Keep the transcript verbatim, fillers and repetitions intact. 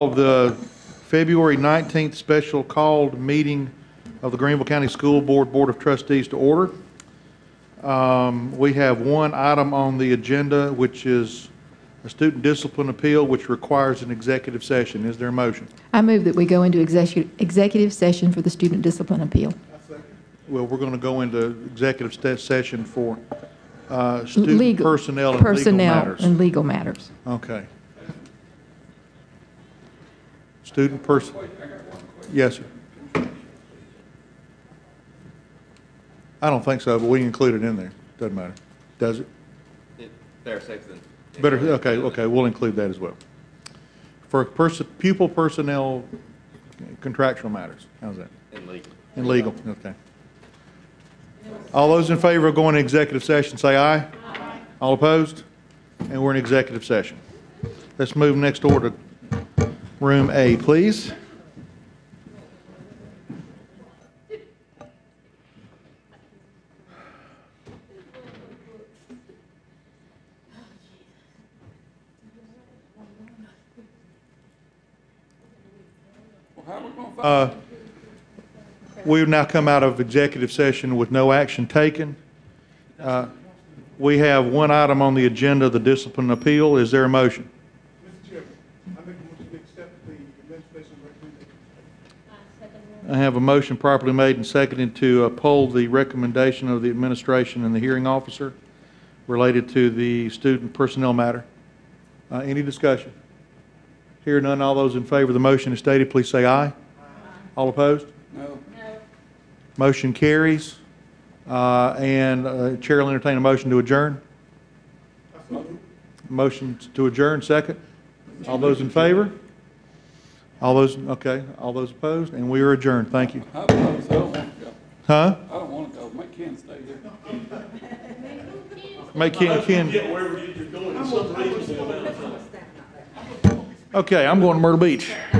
Of the February nineteenth special called meeting of the Greenville County School Board Board of Trustees to order. Um, we have one item on the agenda, which is a student discipline appeal, which requires an executive session. Is there a motion? I move that we go into execu- executive session for the student discipline appeal. Well, we're going to go into executive st- session for uh, student Legal- personnel and personnel legal matters. and legal matters. Okay. Student person. Yes, sir. I don't think so, but we can include it in there. Doesn't matter. Does it? It- Better safe than. Better, okay, okay, we'll include that as well. For pers- pupil personnel contractual matters. How's that? And legal. And legal, okay. All those in favor of going to executive session, say aye. Aye. All opposed? And we're in executive session. Let's move next door to room A, please. Uh, We've now come out of executive session with no action taken. Uh, We have one item on the agenda, the discipline appeal. Is there a motion? Mister Chairman, I make a motion to accept the administration's recommendation. I have a motion properly made and seconded to uphold the recommendation of the administration and the hearing officer related to the student personnel matter. Uh, Any discussion? Hear none, all those in favor of the motion as stated, please say aye. Aye. All opposed? No. Motion carries. Uh, And uh, Chair will entertain a motion to adjourn. Motion to adjourn, second. All those in favor? All those, okay, all those opposed? And we are adjourned. Thank you. I don't want to go. Huh? I don't want to go. Make Ken stay here. Make Ken, Ken. Okay, I'm going to Myrtle Beach.